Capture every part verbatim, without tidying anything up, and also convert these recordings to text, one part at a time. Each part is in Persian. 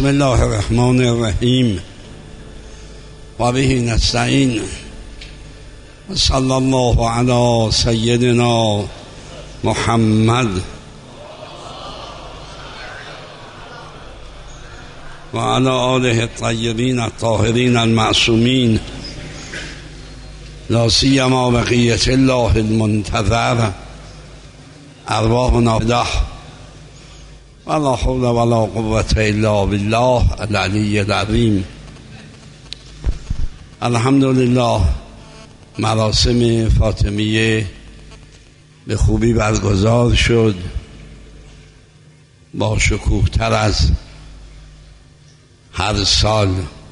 بسم الله الرحمن الرحیم و به نستعین و صلی الله علی سیدنا محمد و علی آله الطیبین الطاهرین المعصومین لا سیما بقیة الله المنتظر ارواحنا فداه ولا حول ولا قوة الا بالله العلی العظیم. الحمدلله مراسم فاطمیه به خوبی برگزار شد، با شکوه تر از هر سال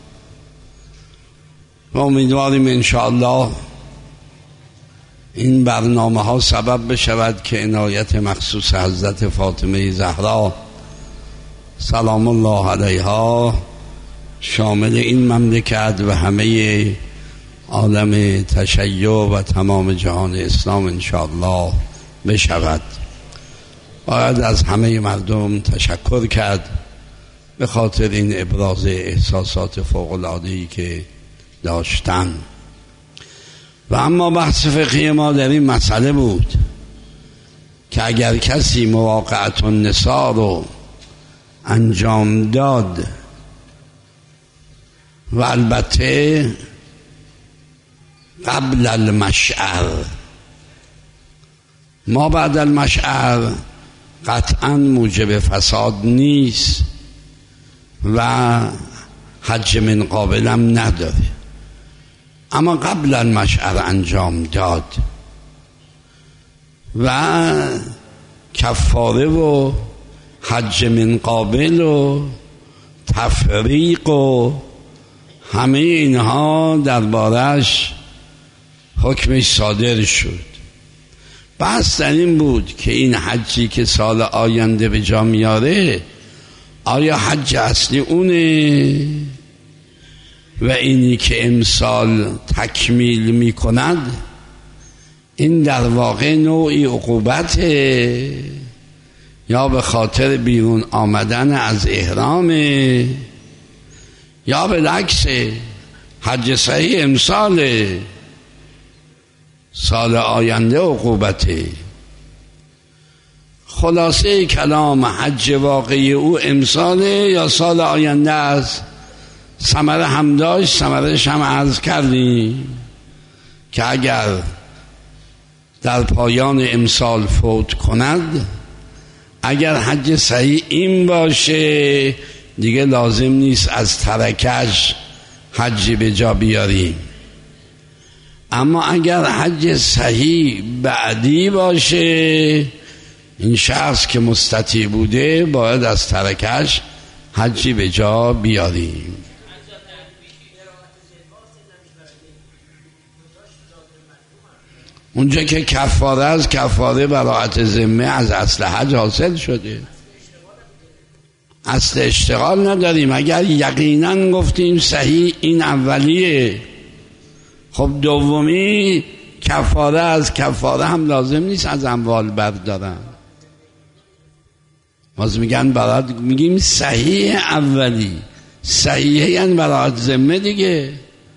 و امیدواریم انشاءالله این برنامه ها سبب بشود که عنایت مخصوص حضرت فاطمه زهرا سلام الله علیها شامل این مملکت و همه عالم تشیع و تمام جهان اسلام انشاءالله بشود. باید از همه مردم تشکر کرد به خاطر این ابراز احساسات فوق‌العاده‌ای که داشتن. و اما بحث فقهی ما در این مسئله بود که اگر کسی مواقعة النساء رو انجام داد و البته قبل المشعر، ما بعد المشعر قطعا موجب فساد نیست و حج من قابلم نداره، اما قبل المشعر انجام داد و کفاره و حج من قابل و تفریق و همه اینها دربارش حکمش صادر شد. بحث در این بود که این حجی که سال آینده به جا میاره آیا حج اصلی اونه و اینی که امسال تکمیل میکند این در واقع نوعی عقوبته یا به خاطر بیرون آمدن از احرامه یا بالعکس حج صحیح امساله سال آینده عقوبته. خلاصه کلام حج واقعی او امساله یا سال آینده است. ثمره هم داشت، ثمرش هم عرض کردیم که اگر در پایان امسال فوت کند، اگر حج صحیح این باشه دیگه لازم نیست از ترکش حجی به جا بیاریم، اما اگر حج صحیح بعدی باشه این شخص که مستطیع بوده باید از ترکش حجی به جا بیاریم. اونجا که کفاره از کفاره براءت ذمه از اصل حج حاصل شده، اصل اشتغال نداریم. اگر یقینا گفتیم صحیح این اولیه، خب دومی کفاره از کفاره هم لازم نیست از اموال بردارن، باز میگن برات میگیم صحیح اولی، صحیح یعنی براءت ذمه دیگه.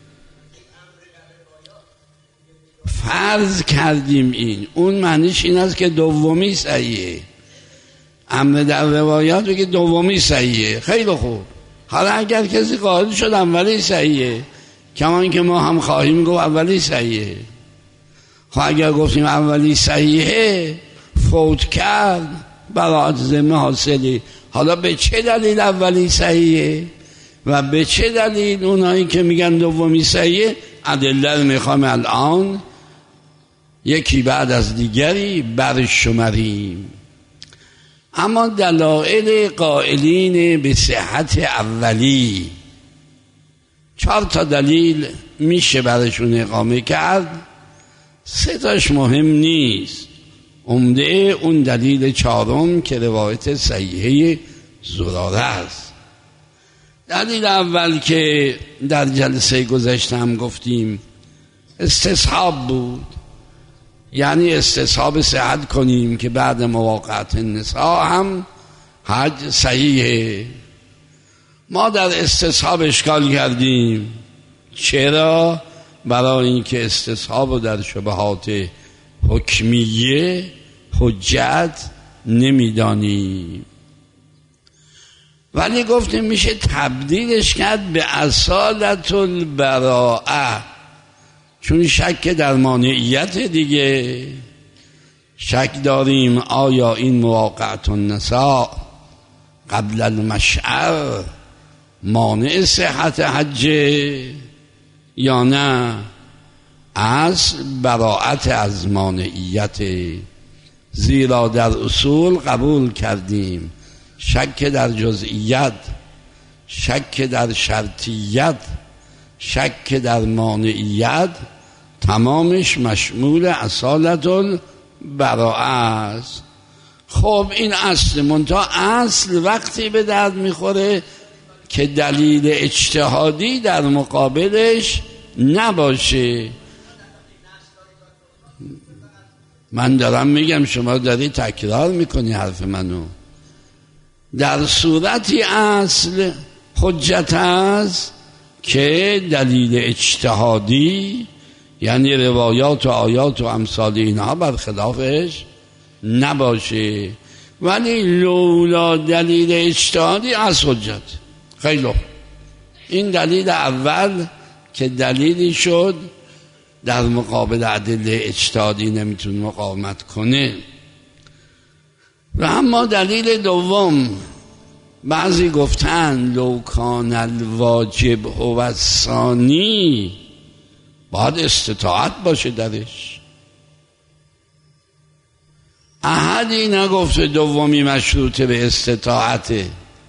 فرض کردیم این، اون معنیش این است که دومی صحیحه. امر در روایات بگه دومی صحیحه، خیلی خوب. حالا اگر کسی قائل شد اولی صحیحه، کمان که ما هم خواهیم گفت اولی صحیحه. خب اگر گفتیم اولی صحیحه فوت کرد براءت ذمه حاصله. حالا به چه دلیل اولی صحیحه و به چه دلیل اونایی که میگن دومی صحیحه؟ ادله رو میخوام الان یکی بعد از دیگری برشمریم. اما دلایل قائلین به صحت اولی چهار تا دلیل میشه برشون اقامه کرد، سه تاش مهم نیست. عمده اون دلیل چهارم که روایت صحیحه زراره است. دلیل اول که در جلسه گذشته هم گفتیم استصحاب بود، یعنی استصحاب صحت کنیم که بعد مواقعة النساء هم حج صحیحه. ما در استصحاب اشکال کردیم. چرا؟ برای اینکه استصحاب رو در شبهات حکمیه حجت نمیدانیم، ولی گفتیم میشه تبدیلش کرد به اصالت البراءه، چون شک در مانعیت دیگه. شک داریم آیا این مواقعت النساء قبل المشعر مانع صحت حج یا نه. اصل براءت از مانعیت، زیرا در اصول قبول کردیم شک در جزئیت، شک در شرطیت، شک در مانعیت تمامش مشمول اصالت البراءه است. خب این اصل، منتها اصل وقتی به درد میخوره که دلیل اجتهادی در مقابلش نباشه. من دارم میگم، شما داری تکرار میکنی حرف منو. در صورتی اصل حجت است که دلیل اجتهادی، یعنی روایات و آیات و امثال اینها برخلافش نباشه. ولی لولا دلیل اجتهادی از حجت. خیلی این دلیل اول که دلیلی شد در مقابل ادله اجتهادی نمیتونه مقاومت کنه. و اما دلیل دوم، بعضی گفتن لو کان الواجب هو الثانی، باید استطاعت باشه درش. احدی نگفت دومی مشروطه به استطاعته،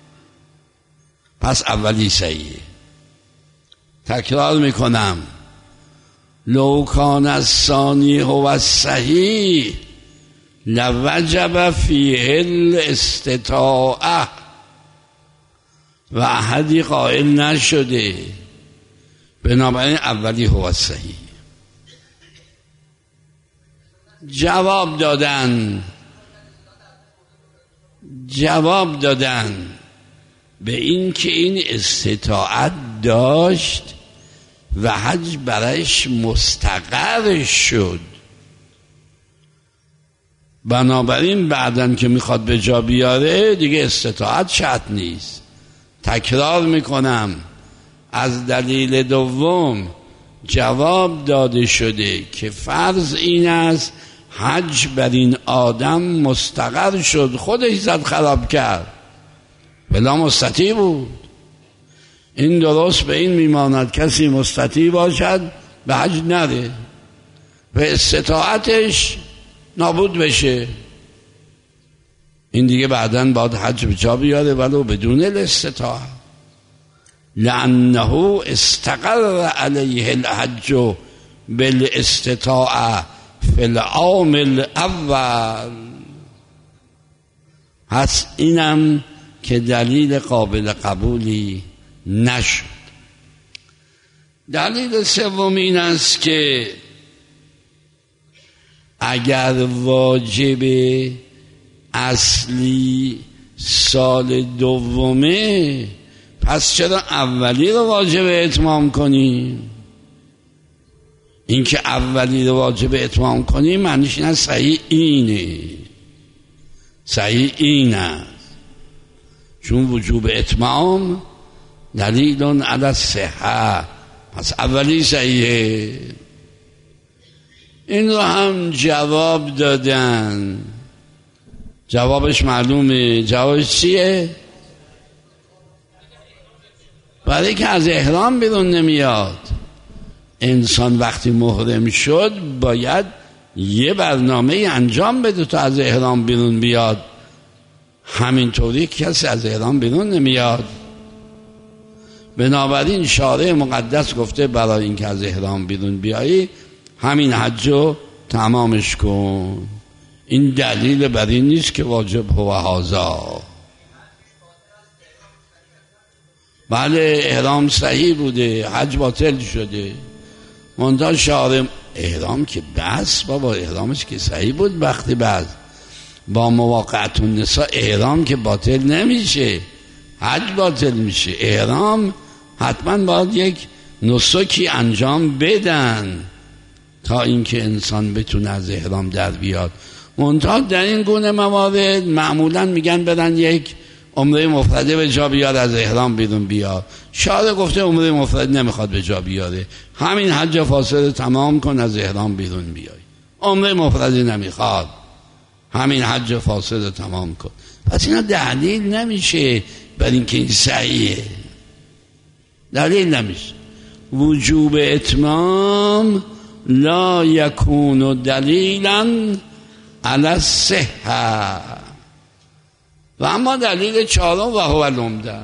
پس اولی صحیحه. تکرار میکنم، لو کان الثانی هو الصحیح لوجب فیه الاستطاعه، و احدی قائل نشده، بنابراین اولی هو الصحیح. جواب دادن جواب دادن به این که این استطاعت داشت و حج برایش مستقر شد، بنابراین بعدن که میخواد به جا بیاره دیگه استطاعت شرط نیست. تکرار میکنم، از دلیل دوم جواب داده شده که فرض این است حج بر این آدم مستقر شد، خودش زد خراب کرد، بلا مستطیع بود. این درست به این میماند کسی مستطیع باشد به حج نره و استطاعتش نابود بشه، این دیگه بعداً باید حج به جا بیاره ولو بدون الاستطاعه، لانه استقر علیه الحج بالاستطاعه فی العام الاول. پس اینم که دلیل قابل قبولی نشد. دلیل سوم این است که اگر واجب اصلی سال دومه، پس چرا اولی رو واجب اتمام کنیم؟ این که اولی رو واجب اتمام کنیم معنیش این است صحیح اینه، صحیح این است، چون وجوب اتمام دلیل علی الصحه، پس اولی صحیحه. این رو هم جواب دادن. جوابش معلومه. جوابش چیه؟ برای که از احرام بیرون نمیاد. انسان وقتی محرم شد باید یه برنامه انجام بده تا از احرام بیرون بیاد. همینطوری کسی از احرام بیرون نمیاد. بنابراین شارع مقدس گفته برای اینکه از احرام بیرون بیایی همین حج رو تمامش کن. این دلیل بر این نیست که واجب هو هذا. بله احرام صحیح بوده، حج باطل شده، منتها شارع احرام که بس بابا، احرامش که صحیح بود وقتی بعد با مواقعت النساء احرام که باطل نمیشه، حج باطل میشه. احرام حتما باید یک نسکی انجام بدن تا اینکه انسان بتونه از احرام در بیاد. منتها در این گونه موارد معمولا میگن بدن یک عمره مفرده به جا بیاد، از احرام بیرون بیاد. شارع گفته عمره مفرد نمیخواد به جا بیاره، همین حج فاسد تمام کن، از احرام بیرون بیای. عمره مفردی نمیخواد، همین حج فاسد تمام کن. پس اینا دلیل نمیشه بر اینکه این صحیحه، دلیل نمیشه. وجوب اتمام لا یکون دلیلا علی الصحة. و اما دلیل چهارم و هو العمده،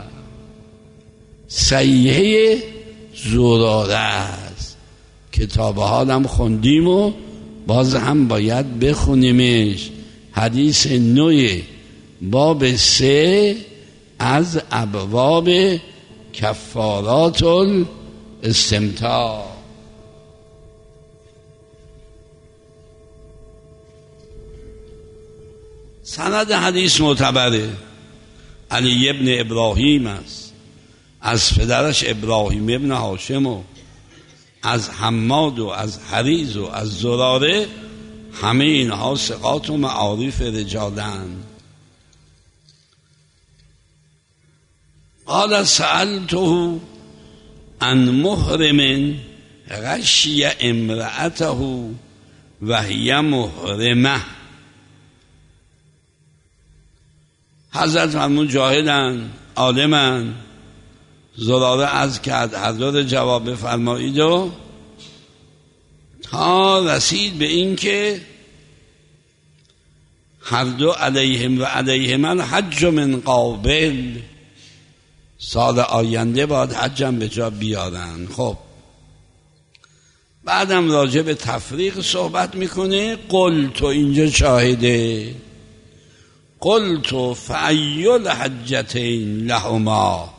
صحیحه زراره است. کتاب حالم خوندیم و باز هم باید بخونیمش. حدیث نوی باب سه از ابواب کفارات الاستمتاع. سند حدیث معتبره، علی ابن ابراهیم است، از پدرش ابراهیم ابن هاشم و از حماد و از حریز و از زراره. همه اینها ثقات و معارف رجالند. قال سألته عن محرم غشی امرأته و هی محرمه. حضرت فرمود جاهلن، عالمن. زراره از کرد حضرت جواب فرمایید و تا رسید به این که هر دو علیهم و علیهم الحج من قابل، سال آینده باید حجم به جا بیارن. خب بعدم راجع به تفریق صحبت میکنه. قلت، اینجا شاهده، قلت فأی الحجتین لهما،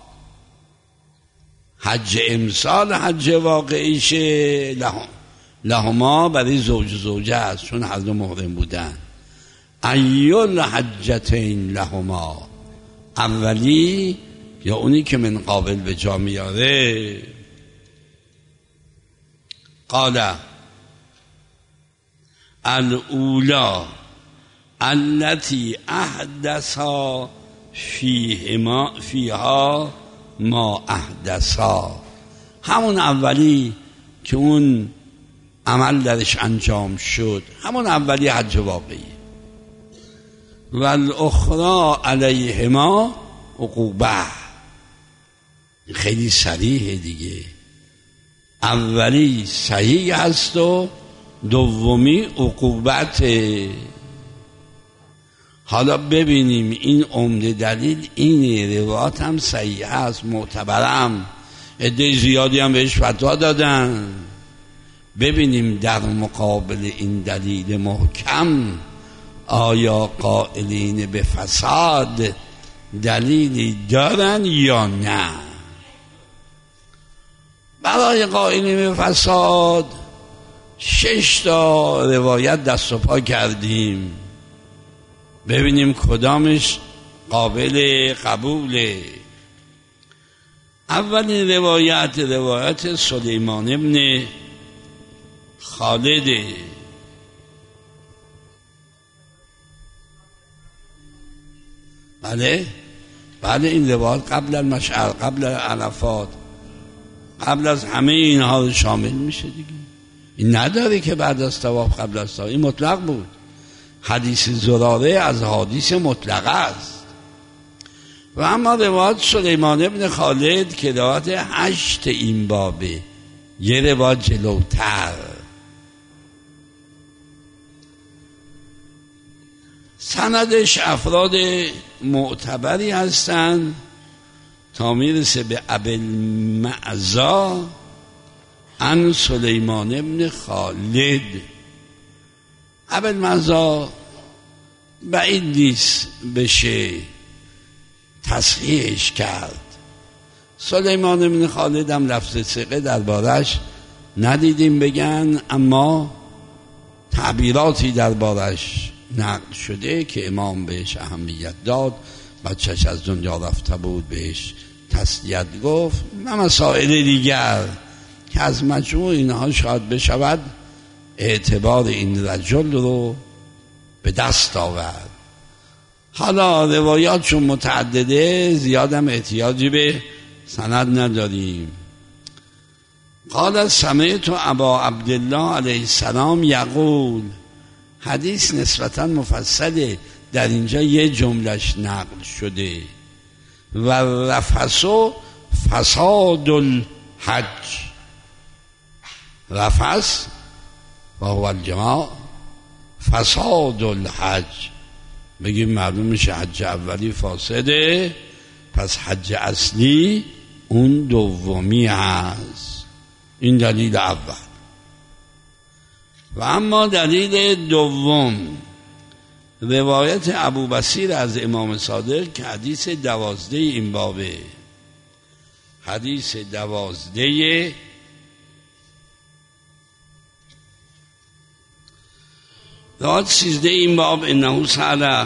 حج امسال حج واقعیشه، لهم لهما برای زوج زوجه است چون هر دو محرم بودن. ای الحجتین لهما، اولی یا اونی که من قابل به جا میاره. قال الاولا التي احدثا فیهما فیها ما احدثا، همون اولی که اون عمل درش انجام شد، همون اولی حج واقعی. و الاخرى علیهما عقوبه، خیلی صریحه دیگه. اولی صحیح هست و دومی عقوبت. حالا ببینیم این عمده دلیل اینه، روایات هم صحیح هست، معتبرم، عده زیادی هم بهش فتوا دادن. ببینیم در مقابل این دلیل محکم آیا قائلین به فساد دلیلی دارن یا نه. برای قائلین به فساد شش تا روایت دست و پا کردیم، ببینیم کدامش قابل قبوله. اولین روایت روایت سلیمان ابن خالد، بله بله این روایت قبل المشعر، قبل عرفات، قبل از همه اینها رو شامل میشه دیگه. این نداره که بعد از طواف قبل از طواف، این مطلق بود. حدیث زراره از حدیث مطلق است. و اما روایت سلیمان ابن خالد که روایت هشت این بابه، یه روایت جلوتر. سندش افراد معتبری هستند تا میرسه به ابوالمعزا عن سلیمان ابن خالد. ابوالمعزا بعید نیست بشه تصحیحش کرد. سلیمان ابن خالد هم لفظ ثقه دربارش ندیدیم بگن، اما تعبیراتی دربارش نقل شده که امام بهش اهمیت داد. بچهش از دنیا رفته بود بهش تسلیت گفت و مسائل دیگر که از مجموع اینها شاید بشود اعتبار این رجل رو به دست آورد. حالا روایات چون متعدده زیادم احتیاجی به سند نداریم. قال سمعت ابا عبدالله علیه السلام یقول، حدیث نسبتا مفصله، در اینجا یه جملش نقل شده و رفث فساد الحج، رفث و هو الجماع، فساد الحج، بگیم معلوم میشه حج اولی فاسده، پس حج اصلی اون دومی هست. این دلیل اول. و اما دلیل دوم روایت ابو بصیر از امام صادق که حدیث دوازده این بابه، حدیث دوازده روایت سیزده این باب، انه سأل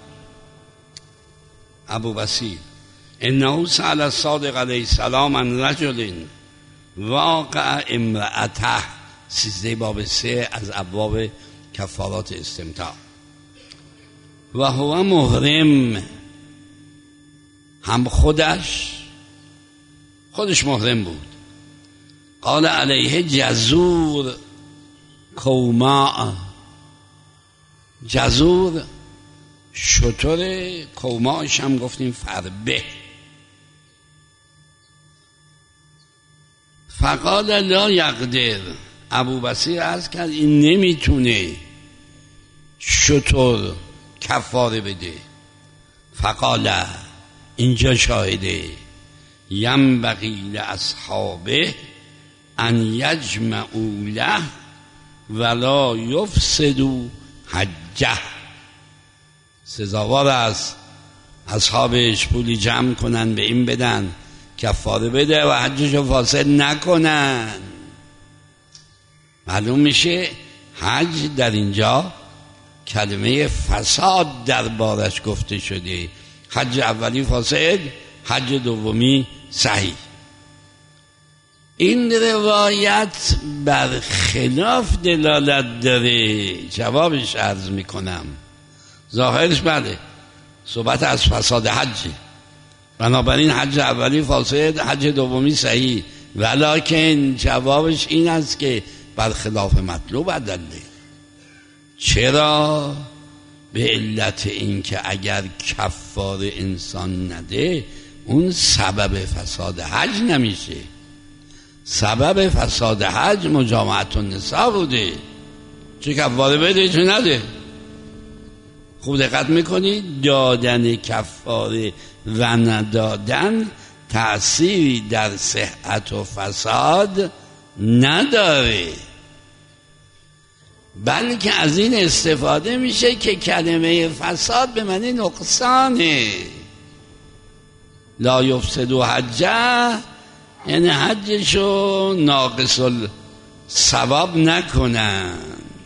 ابو بصیر انه سأل الصادق علیه السلام عن رجل واقع امرأته، سیزده باب سه از ابواب کفارات استمتاع، و هو محرم، هم خودش خودش محرم بود. قال علیه جزور کوماء، جزور شتر، کوماش هم گفتیم فربه. فقال لا یقدر، ابو بصیر عرض کرد این نمیتونه شتر کفاره بده. فقال، اینجا شاهده، ینبغی لاصحابه ان یجمعوا له ولا یفسدوا حجه، سزاوار است اصحابش پولی جمع کنن به این بدن کفاره بده و حجشو فاسد نکنن. معلوم میشه حج در اینجا کلمه فساد در بارش گفته شده، حج اولی فاسد، حج دومی صحیح. این روایت برخلاف دلالت داره، جوابش عرض میکنم. ظاهرش بله صحبت از فساد حج، بنابراین حج اولی فاسد، حج دومی صحیح، ولکن جوابش این است که برخلاف مطلوب ادله. چرا؟ به علت این که اگر کفاره انسان نده اون سبب فساد حج نمیشه. سبب فساد حج مجامعت النساء بوده، چه کفاره بده چه نده. خوب دقت میکنید، دادن کفاره و ندادن تأثیری در صحت و فساد نداره، بلکه از این استفاده میشه که کلمه فساد به معنی نقصانه. لا یفسدوا حجه یعنی حجشو ناقص الثواب نکنن.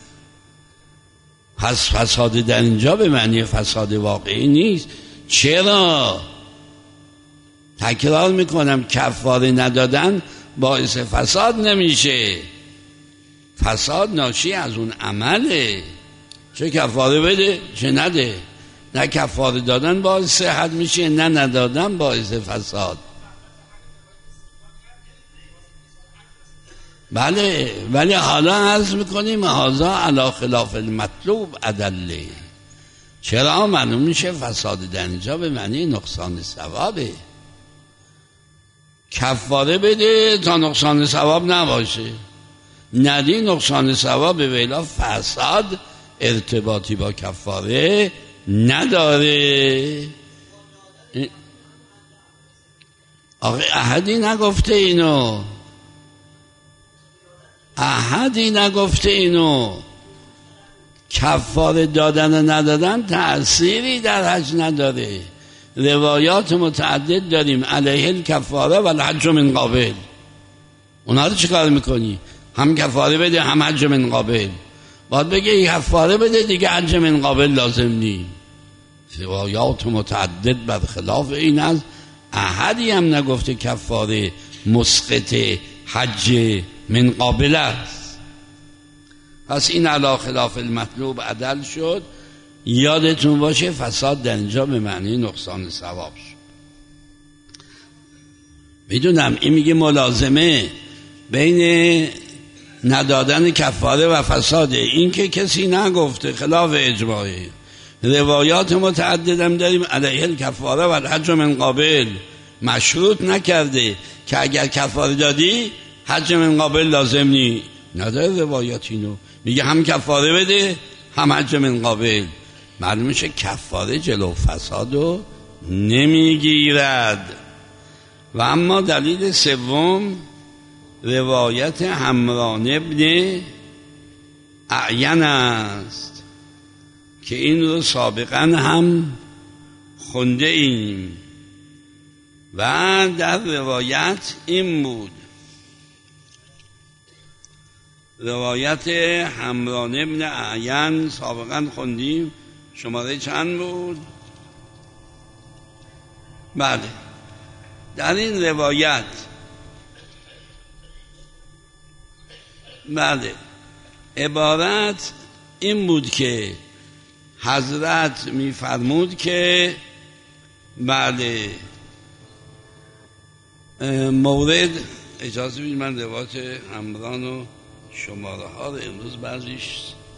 پس فساد در اینجا به معنی فساد واقعی نیست. چرا؟ تکرار میکنم، کفاره ندادن باعث فساد نمیشه، فساد ناشی از اون عمله. چه کفاره بده چه نده، نه کفاره دادن باعث صحت میشه نه ندادن باعث فساد. بله، ولی حالا عرض میکنیم هذا علی خلاف المطلوب ادله. چرا؟ معلوم میشه فساد در اینجا به معنی نقصان ثوابه. کفاره بده تا نقصان ثواب نباشه، ندی نقصان ثواب به ویلا فساد ارتباطی با کفاره نداره. آخه احدی نگفته اینو، احدی نگفته اینو. کفاره دادن و ندادن تأثیری در حج نداره. روایات متعدد داریم علیه الکفاره و الحج من قابل. اونا رو چیکار میکنی؟ هم کفاره بده هم حج من قابل. باید بگه کفاره بده دیگه حج من قابل لازم نی. روایات متعدد برخلاف این است. احدی هم نگفته کفاره مسقط حج من قابل است. پس این علی خلاف المطلوب عدل شد. یادتون باشه فساد در اینجا به معنی نقصان ثواب شد. میدونم این میگه ملازمه بین ندادن کفاره و فساده. این که کسی نگفته خلاف اجماعی. روایات متعددم داریم علیه الکفاره و الحج من قابل، مشروط نکرده که اگر کفاره دادی حج من قابل لازم نی. نداره روایات اینو، میگه هم کفاره بده هم حج من قابل. معلوم میشه کفاره جلو فسادو نمیگیرد. و اما دلیل سوم روایت حمران ابن اعین است که این رو سابقا هم خونده ایم و در روایت این بود. روایت حمران ابن اعین سابقا خوندیم. شماره چند بود؟ بله. در این روایت بله عبارت این بود که حضرت میفرمود که بله مورد اجازه بدید من روایت حمران و شماره ها رو امروز بعضیش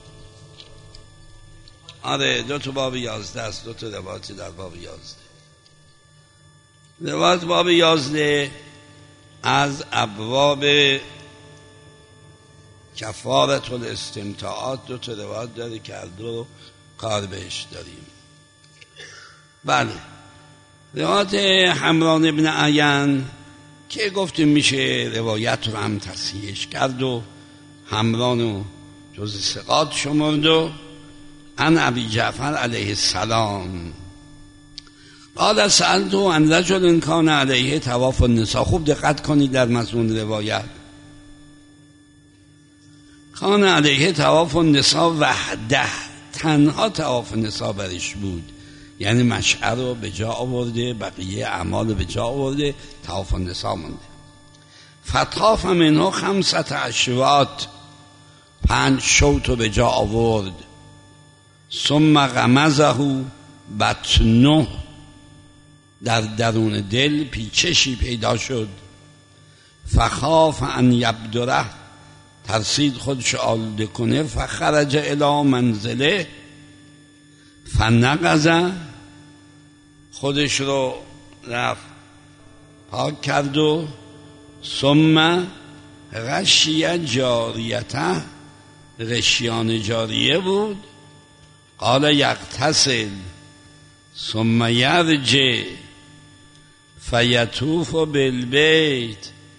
آره دو تا باب یازده است، دو تا روایت در باب یازده. روایت باب یازده از ابواب کفارت الاستمتاعات دو تا روایت داره که هر دو کار بهش داریم. بله روایت حمران ابن اعین که گفتیم میشه روایت رو هم تصحیحش کرد و حمرانو جز ثقات شمرد و عن ابی جعفر علیه السلام قال سألت عن رجل کان علیه طواف النساء. خوب دقت کنید در مضمون روایت. کان علیه طواف النساء وحده، تنها طواف النساء برش بود، یعنی مشعر رو به جا آورده، بقیه اعمال رو به جا آورده، طواف النساء مونده. فطاف منه خمسة اشواط، پنج شوط رو به جا آورد. ثم غمزه بطنه، در درون دل پیچشی پیدا شد. فخاف ان یبدره، ترسید خودش آلوده کنه. فخرج الی منزله، فنقض، خودش رو رفت پاک کرد و ثم غشی جاریته، غشیان جاریه بود. قال یغتسل ثم یرجع فیطوف بالبیت،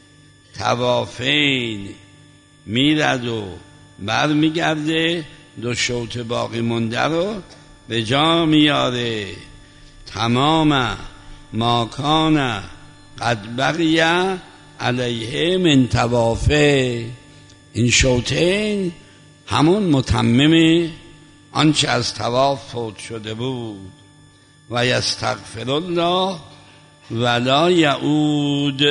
طوافین میرد و بر میگرده، دو شوط باقی مونده رو به جا میاره. تمام ما کان قد بقی علیه من طوافه، این شوطین همون متمم آنچه از طواف فوت شده بود. و یستغفر الله ولا یعود،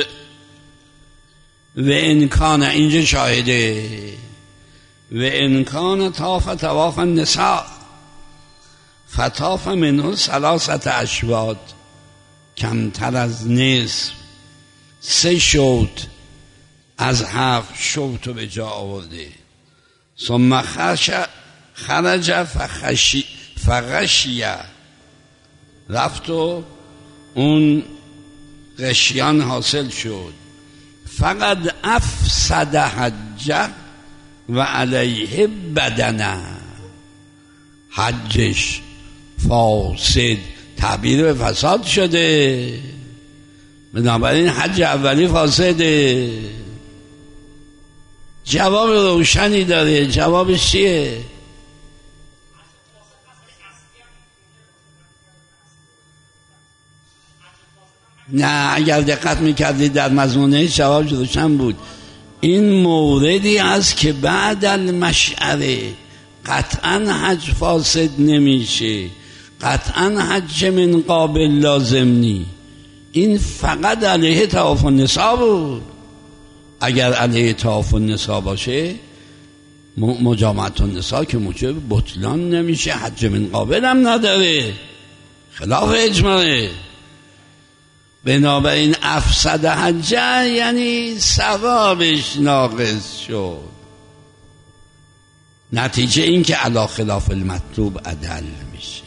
و انکان، اینجا شاهده، و انکان طاف طواف النساء فطاف منه ثلاثة اشواط، کمتر از نصف، سه شوط از هفت شوط رو به جا آورده. ثم خرج فخشی فغشیه، رفت و اون غشیان حاصل شد. فقط افسد حجه و علیه بدنه، حجش فاسد، تعبیر به فساد شده، بنابراین حج اولی فاسده. جواب روشنی داره. جوابش چیه؟ نه اگر دقت میکردید در مضمونه جواب روشن بود. این موردی است که بعد المشعره قطعا حج فاسد نمیشه، قطعا حج من قابل لازم نی. این فقط علیه طواف النساء بود. اگر علیه طواف النساء باشه مجامعت النساء که موجب بطلان نمیشه، حج من قابل هم نداره، خلاف اجماعه. بنابراین افسد حجه یعنی ثوابش ناقص شد. نتیجه این که علی خلاف المطلوب عدل میشه.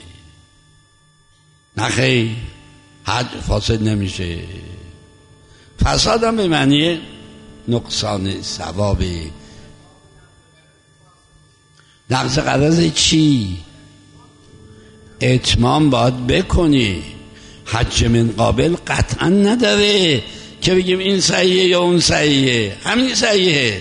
نخیر، حج فاسد نمیشه. فساد هم به معنی نقصان ثواب. نقض قراض چی؟ اتمام باید بکنی. حج من قابل قطعا نداره که بگیم این صحیحه یا اون صحیحه، همین صحیحه.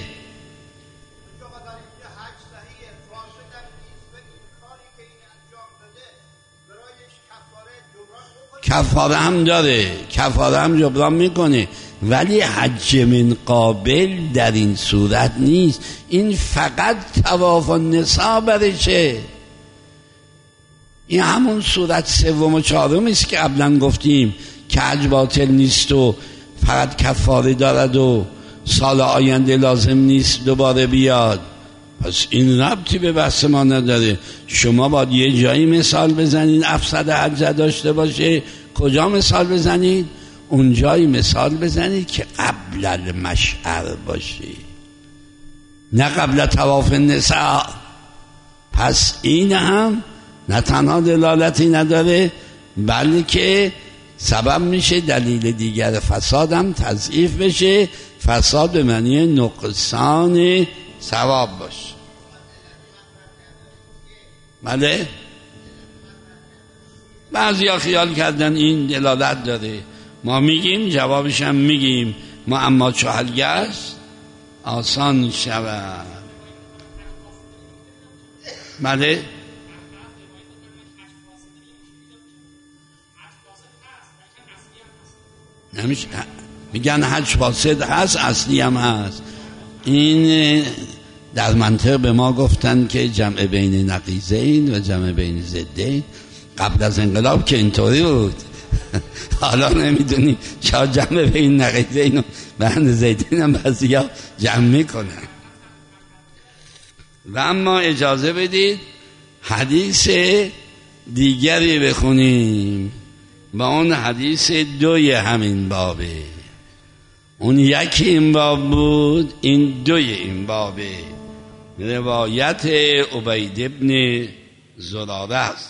کفاره هم داره، کفاره هم جبران میکنه، ولی حج من قابل در این صورت نیست. این فقط طواف النساء برشه. این همون صورت سوم و چهارم است که قبلا گفتیم که حج باطل نیست و فقط کفاره دارد و سال آینده لازم نیست دوباره بیاد. پس این ربطی به بحث ما نداره. شما باید یه جایی مثال بزنید افسد حج داشته باشه. کجا مثال بزنید؟ اون جایی مثال بزنید که قبل المشعر باشه، نه قبل طواف النساء. پس این هم نه تنها دلالتی نداره بلکه سبب میشه دلیل دیگر فساد هم تضعیف بشه. فساد به معنی نقصان ثواب باشه. بله، بعضی ها خیال کردن این دلالت داره. ما میگیم، جوابش هم میگیم، ما اما چهلگست آسان شود. بله، نمیشه. میگن حج فاسد هست، اصلی هم هست. این در منطق به ما گفتن که جمع بین نقیضین و جمع بین ضدین. قبل از انقلاب که اینطوری بود. حالا نمیدونی چرا جمع بین نقیضین و بین ضدین هم بعضی ها جمع میکنن. و اما اجازه بدید حدیث دیگری بخونیم و اون حدیث دوی همین بابه. اون یکی این باب بود، این دوی این بابه. روایت عبید ابن زراره است.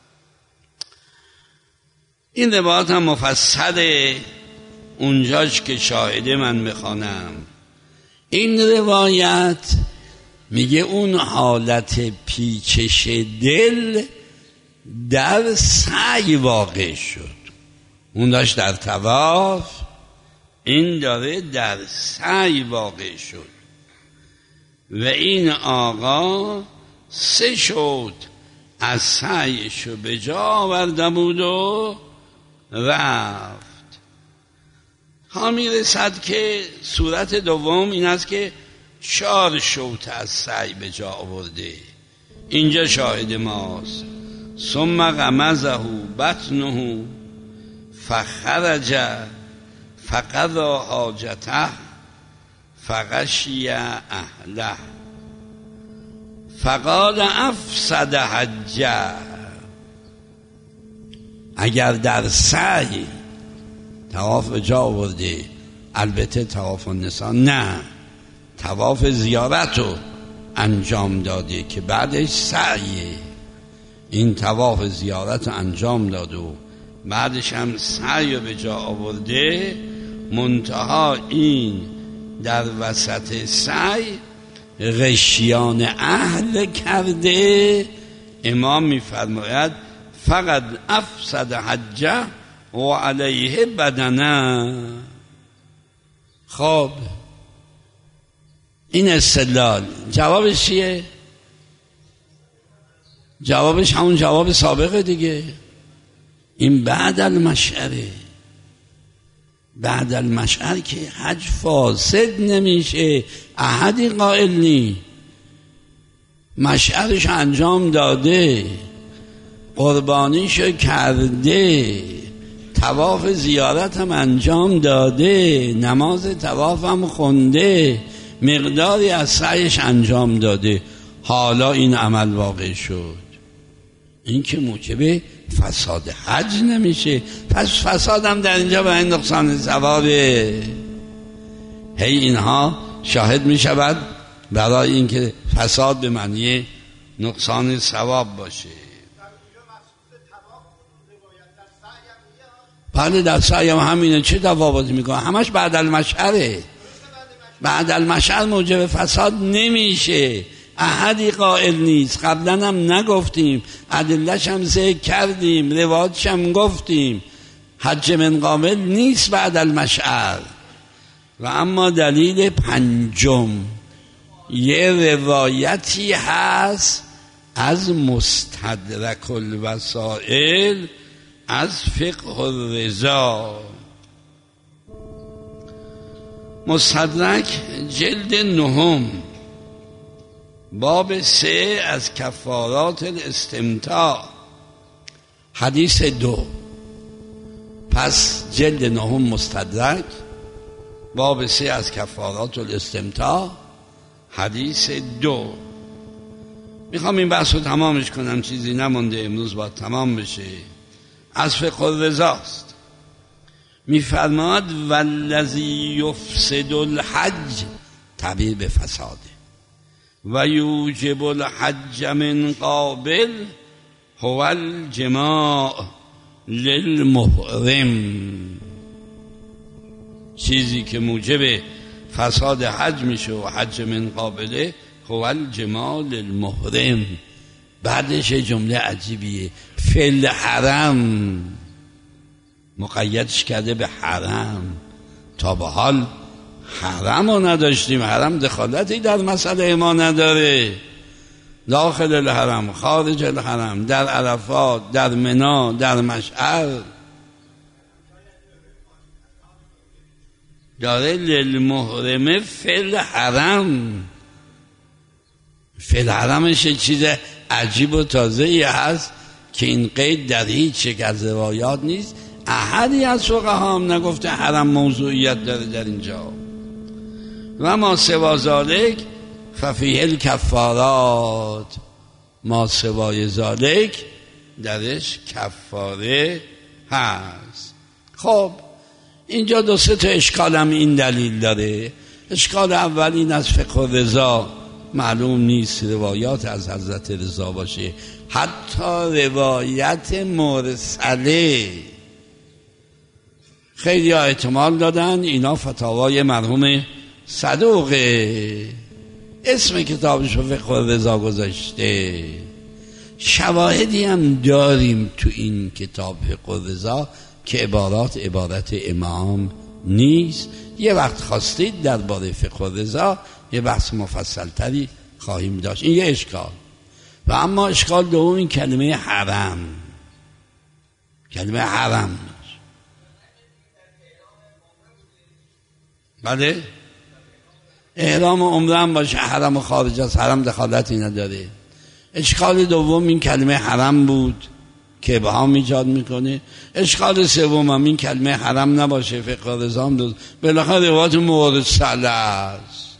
این روایت هم مفصله، اونجاش که شاهده من میخوانم. این روایت میگه اون حالت پیچش دل در سعی واقع شد. اون داشت در طواف، این داره در سعی واقع شد. و این آقا سه شد از سعیشو به جا آورده بود و رفت. ها میرسد که صورت دوم این است که چهار شوط از سعی به جا آورده. اینجا شاهد ماست. ثم غمزه بطنه فخرج فقضى حاجته فغشی اهله فقال افسد حجه. اگر در سعی طواف به جا آورده، البته طواف النساء نه، طواف زیارت رو انجام داده که بعدش سعیه، این طواف زیارت رو انجام داده و بعدش هم سعی رو به جا آورده، منتها این در وسط سعی غشیان اهل کرده، امام میفرماید فقط افسد حجه و علیه بدنه. خب این استدلال جوابش چیه؟ جوابش همون جواب سابقه دیگه. این بعد المشعره، بعد المشعر که حج فاسد نمیشه، احدی قائل نی، مشعرش انجام داده، قربانیشو کرده، طواف زیارت هم انجام داده، نماز طواف هم خونده، مقداری از سعیش انجام داده، حالا این عمل واقع شد، این که موجب فساد حج نمیشه. پس فساد هم در اینجا به این نقصان ثوابه. هی اینها شاهد میشود برای اینکه فساد به معنی نقصان ثواب باشه. بله در سعی هم همینه. چه تفاوتی میکنه؟ همش بعد المشعره. بعد المشعر موجب فساد نمیشه، احدی قائل نیست. قبلا هم نگفتیم، ادله‌ش هم ذکر کردیم، روایتش هم گفتیم، حج من قابل نیست بعد المشعر. و اما دلیل پنجم یه روایتی هست از مستدرک الوسائل از فقه الرضا. مستدرک جلد نهم باب سه از کفارات الاستمتاع حدیث دو. پس جلد نهم مستدرک باب سه از کفارات الاستمتاع حدیث دو. میخوام این بحث رو تمامش کنم، چیزی نمونده، امروز باید تمام بشه. از فقه الرضاست. میفرماد والذی یفسد الحج، تعبیر به فساده، و یوجب الحج من قابل هو الجماع للمحرم. چیزی که موجب فساد حج میشه و حج من قابله هو الجماع للمحرم. بعدش جمله عجیبیه، فی الحرم، مقیدش کرده به حرم. تا به حال حرم رو نداشتیم، حرم دخالتی در مسئله ما نداره. داخل الحرم، خارج الحرم، در عرفات، در منی، در مشعر، داره للمحرم فی الحرم. فی الحرمش چیز عجیب و تازه‌ای هست که این قید در هیچ یک از روایات نیست. احدی از فقها هم نگفته حرم موضوعیت داره در اینجا. و ما سوا ذالک ففیه الکفارات، ما سوای ذالک درش کفاره هست. خب اینجا دو سه تا اشکال هم این دلیل داره. اشکال اول این از فقه رضا معلوم نیست روایات از حضرت رضا باشه، حتی روایت مرسله خیلی ها احتمال دادن اینا فتاوای مرحوم صدوقه، اسم کتابش رو فقه رضا گذاشته. شواهدی هم داریم تو این کتاب فقه رضا که عبارات عبارت امام نیست. یه وقت خواستید درباره فقه رضا یه بحث مفصل تری خواهیم داشت. این یه اشکال. و اما اشکال دوم این کلمه حرم. کلمه حرم بله احرام عمره هم باشه، حرم و خارج از حرم دخالتی نداره. اشکال دوم این کلمه حرم بود که ابهام ایجاد میکنه. اشکال سوم هم این کلمه حرم نباشه، فقه رضا هم دو. بالاخره روایت مرسله است،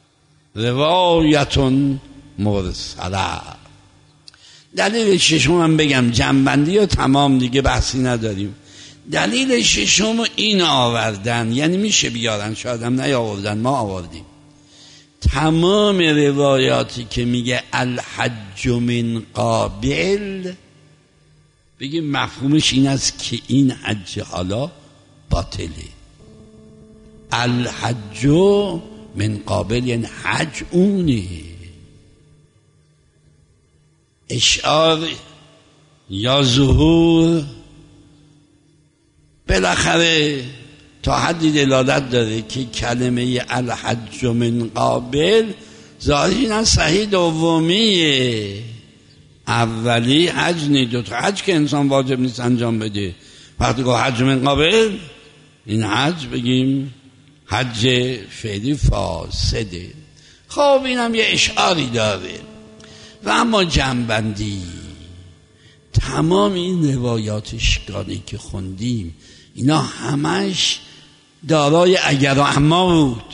روایتون مرسله. دلیل ششم هم بگم، جنبندی و تمام دیگه بحثی نداریم. دلیل ششم این آوردن، یعنی میشه بیارن، شاید هم نیاوردن، ما آوردیم. تمام روایاتی که میگه الحج من قابل، بگیم مفهومش این است که این حج حالا باطله. الحج من قابل یعنی حج اونه. اشعار یا ظهور بالاخره تا حدی دلالت داره که کلمه الحج من قابل ظاهراً صحیح دومیه. اولی حج نی، دو تا حج که انسان واجب نیست انجام بده. وقتی که حج من قابل، این حج بگیم حج فعلی فاسده. خب اینم یه اشعاری داره. و اما جنبندی، تمام این روایات اشکالی که خوندیم اینا همش دارای اگر و اما بود.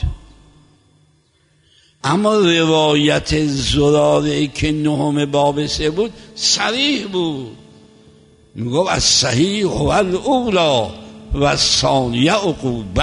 اما روایت زراره که نهم باب سه بود صریح بود، میگفت از صحیح هو الاولی و الثانیه عقوبه.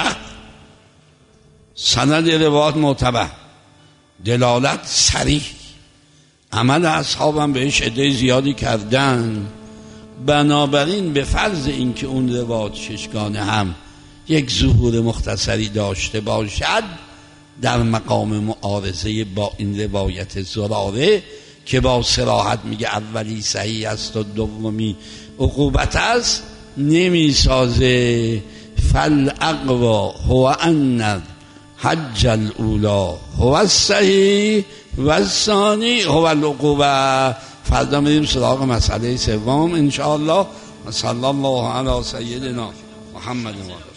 سند روایات معتبر، دلالت صریح. عمل اصحابم بهش عده زیادی کردن، بنابراین به فرض اینکه اون روایات ششگانه هم یک ظهور مختصری داشته باشد در مقام معارضه با این روایت زراره که با صراحت میگه اولی صحیح است و دومی عقوبت است، نمیسازه. فالاقوا هو ان حج الاولا هو الصحیح و الثانی هو العقوبه. فردا میریم سراغ مسئله سوم ان شاء الله. صلی الله علی سیدنا محمد و